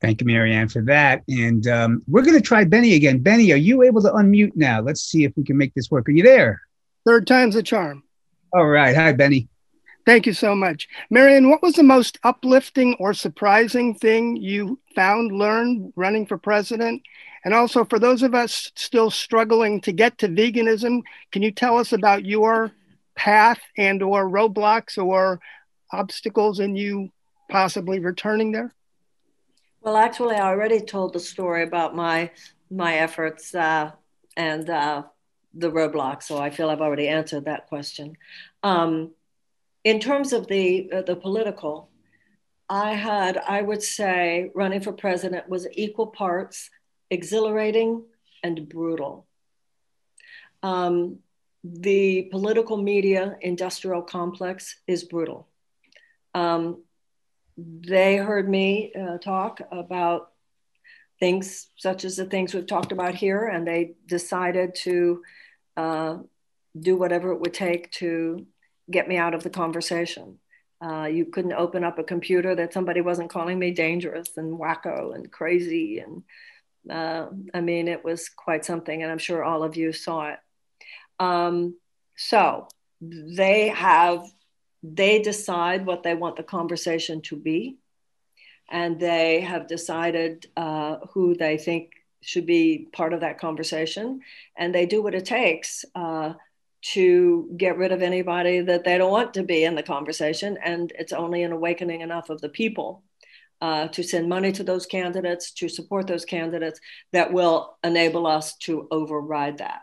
Thank you, Marianne, for that. And we're going to try Benny again. Benny, are you able to unmute now? Let's see if we can make this work. Are you there? Third time's a charm. All right. Hi, Benny. Thank you so much. Marianne, what was the most uplifting or surprising thing you learned running for president? And also, for those of us still struggling to get to veganism, can you tell us about your path and or roadblocks or obstacles in you possibly returning there? Well, actually, I already told the story about my efforts and the roadblocks, so I feel I've already answered that question. In terms of the political, I would say running for president was equal parts exhilarating and brutal. The political media industrial complex is brutal. They heard me talk about things such as the things we've talked about here, and they decided to do whatever it would take to get me out of the conversation. You couldn't open up a computer that somebody wasn't calling me dangerous and wacko and crazy. And I mean, it was quite something, and I'm sure all of you saw it. So they decide what they want the conversation to be, and they have decided who they think should be part of that conversation, and they do what it takes to get rid of anybody that they don't want to be in the conversation. And it's only an awakening enough of the people to send money to those candidates, to support those candidates, that will enable us to override that.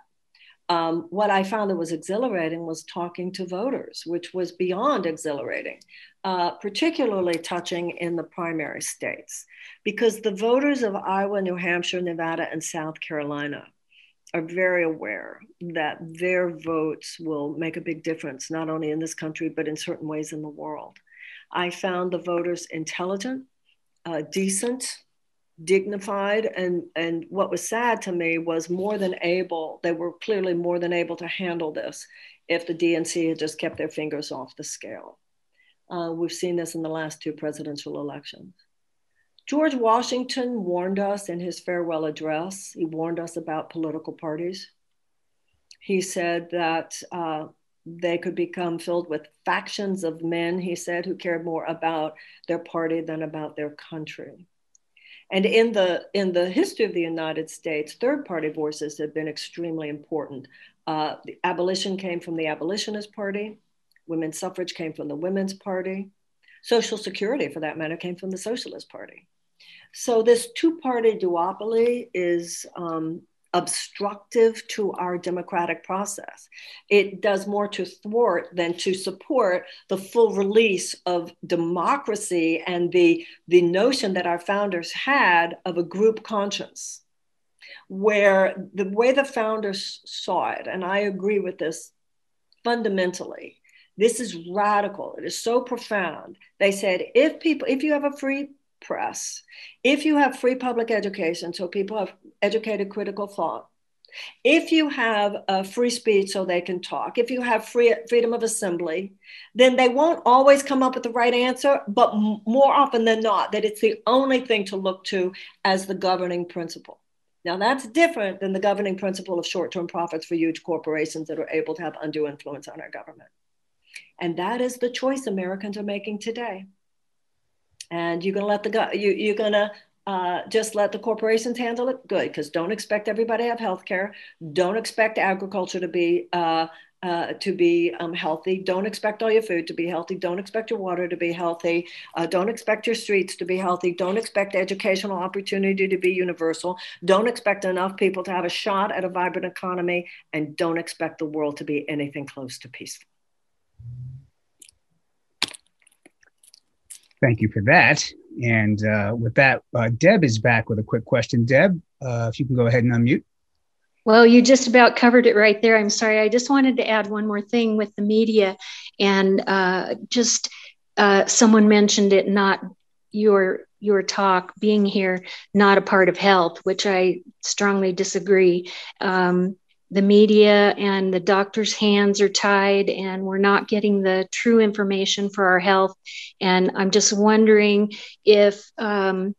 What I found that was exhilarating was talking to voters, which was beyond exhilarating, particularly touching in the primary states, because the voters of Iowa, New Hampshire, Nevada, and South Carolina are very aware that their votes will make a big difference, not only in this country, but in certain ways in the world. I found the voters intelligent, decent, dignified, and what was sad to me was they were clearly more than able to handle this if the DNC had just kept their fingers off the scale. We've seen this in the last two presidential elections. George Washington warned us in his farewell address. He warned us about political parties. He said that they could become filled with factions of men, he said, who cared more about their party than about their country. And in the history of the United States, third-party voices have been extremely important. The abolition came from the Abolitionist Party. Women's suffrage came from the Women's Party. Social Security, for that matter, came from the Socialist Party. So this two-party duopoly is obstructive to our democratic process. It does more to thwart than to support the full release of democracy and the notion that our founders had of a group conscience, where the way the founders saw it, and I agree with this fundamentally, this is radical, it is so profound. They said, if you have a free press, if you have free public education, so people have educated critical thought, if you have free speech so they can talk, if you have freedom of assembly, then they won't always come up with the right answer, but more often than not, that it's the only thing to look to as the governing principle. Now that's different than the governing principle of short-term profits for huge corporations that are able to have undue influence on our government. And that is the choice Americans are making today. And you're going to just let the corporations handle it? Good, because don't expect everybody to have health care. Don't expect agriculture to be healthy. Don't expect all your food to be healthy. Don't expect your water to be healthy. Don't expect your streets to be healthy. Don't expect educational opportunity to be universal. Don't expect enough people to have a shot at a vibrant economy. And don't expect the world to be anything close to peaceful. Thank you for that. And with that, Deb is back with a quick question. Deb, if you can go ahead and unmute. Well, you just about covered it right there. I'm sorry. I just wanted to add one more thing with the media. And someone mentioned it, not your talk being here, not a part of health, which I strongly disagree. The media and the doctors' hands are tied, and we're not getting the true information for our health. And I'm just wondering if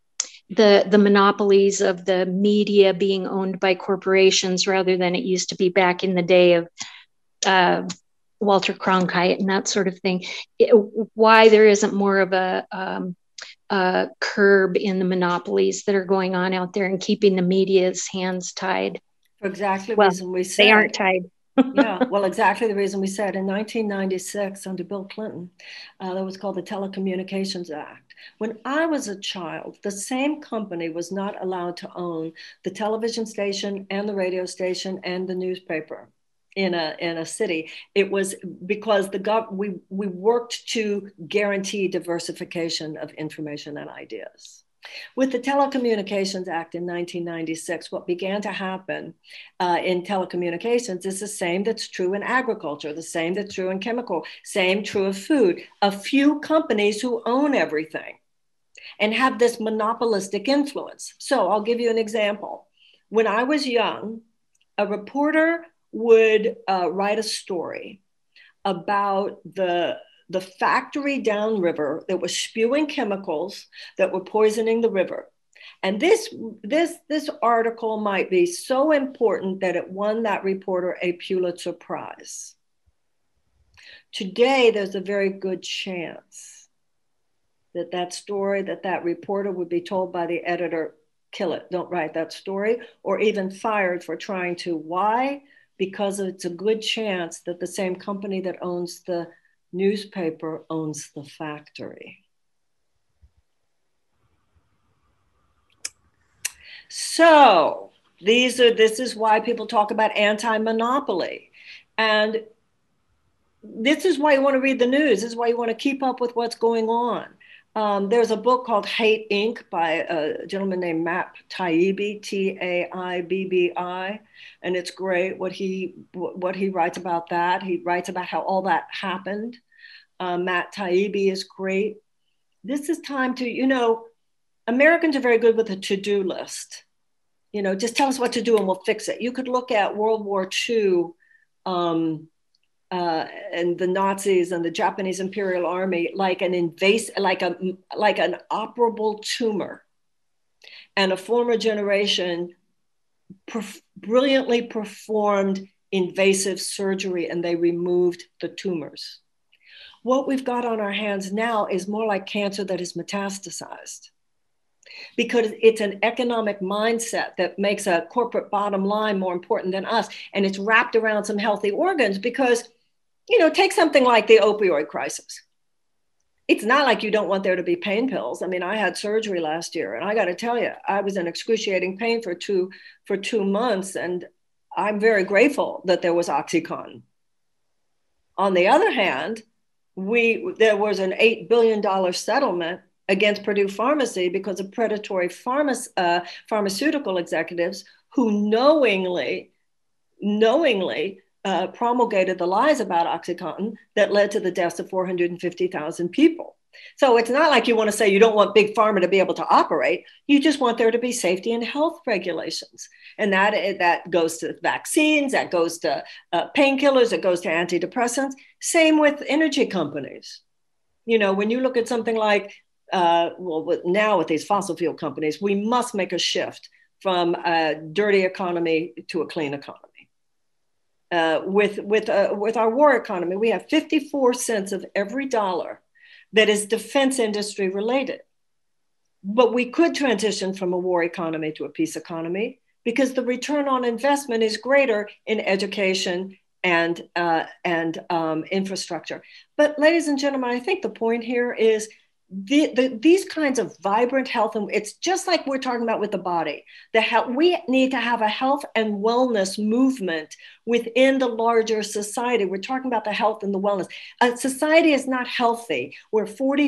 the monopolies of the media being owned by corporations rather than it used to be back in the day of Walter Cronkite and that sort of thing. Why there isn't more of a curb in the monopolies that are going on out there and keeping the media's hands tied. For exactly the reason we said. They aren't tied. Yeah, well, exactly the reason we said in 1996 under Bill Clinton, that was called the Telecommunications Act. When I was a child, the same company was not allowed to own the television station and the radio station and the newspaper in a city. It was because we worked to guarantee diversification of information and ideas. With the Telecommunications Act in 1996, what began to happen in telecommunications is the same that's true in agriculture, the same that's true in chemical, same true of food. A few companies who own everything and have this monopolistic influence. So I'll give you an example. When I was young, a reporter would write a story about the factory downriver that was spewing chemicals that were poisoning the river. And this article might be so important that it won that reporter a Pulitzer Prize. Today, there's a very good chance that story, that reporter would be told by the editor, kill it, don't write that story, or even fired for trying to. Why? Because it's a good chance that the same company that owns the newspaper owns the factory. So this is why people talk about anti-monopoly. And this is why you want to read the news. This is why you want to keep up with what's going on. There's a book called Hate Inc. by a gentleman named Matt Taibbi, Taibbi, and it's great what he writes about that. He writes about how all that happened. Matt Taibbi is great. This is time to, Americans are very good with a to-do list. Just tell us what to do and we'll fix it. You could look at World War II and the Nazis and the Japanese Imperial Army like an operable tumor. And a former generation brilliantly performed invasive surgery and they removed the tumors. What we've got on our hands now is more like cancer that is metastasized, because it's an economic mindset that makes a corporate bottom line more important than us. And it's wrapped around some healthy organs because, take something like the opioid crisis. It's not like you don't want there to be pain pills. I mean, I had surgery last year and I got to tell you, I was in excruciating pain for two months. And I'm very grateful that there was OxyContin. On the other hand, there was an $8 billion settlement against Purdue Pharmacy because of predatory pharmaceutical executives who knowingly promulgated the lies about OxyContin that led to the deaths of 450,000 people. So it's not like you want to say you don't want big pharma to be able to operate. You just want there to be safety and health regulations. And that goes to vaccines, that goes to painkillers, that goes to antidepressants. Same with energy companies. When you look at something like, now with these fossil fuel companies, we must make a shift from a dirty economy to a clean economy. With our war economy, we have 54 cents of every dollar that is defense industry related. But we could transition from a war economy to a peace economy because the return on investment is greater in education and infrastructure. But ladies and gentlemen, I think the point here is these kinds of vibrant health, and it's just like we're talking about with the body, we need to have a health and wellness movement within the larger society. We're talking about the health and the wellness. Society is not healthy where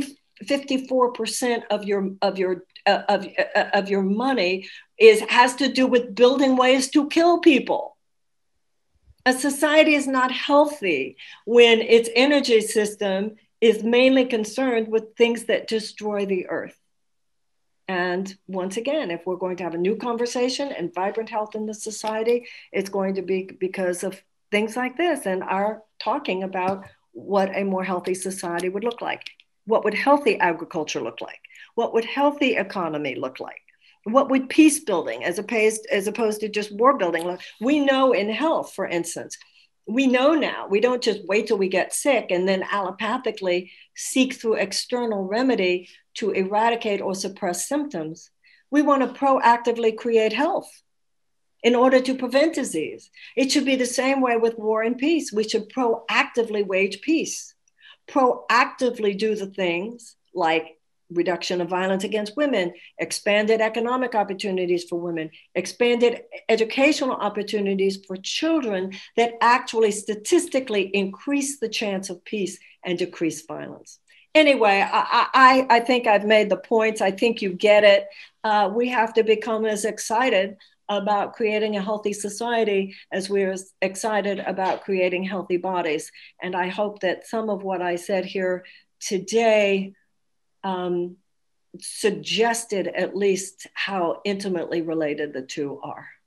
54% of your money has to do with building ways to kill people. A society is not healthy when its energy system is mainly concerned with things that destroy the earth. And once again, if we're going to have a new conversation and vibrant health in the society, it's going to be because of things like this and our talking about what a more healthy society would look like. What would healthy agriculture look like? What would healthy economy look like? What would peace building as opposed to just war building? We know in health, for instance, we know now, we don't just wait till we get sick and then allopathically seek through external remedy to eradicate or suppress symptoms. We want to proactively create health in order to prevent disease. It should be the same way with war and peace. We should proactively wage peace, proactively do the things like reduction of violence against women, expanded economic opportunities for women, expanded educational opportunities for children that actually statistically increase the chance of peace and decrease violence. Anyway, I think I've made the points. I think you get it. We have to become as excited about creating a healthy society as we're excited about creating healthy bodies. And I hope that some of what I said here today suggested at least how intimately related the two are.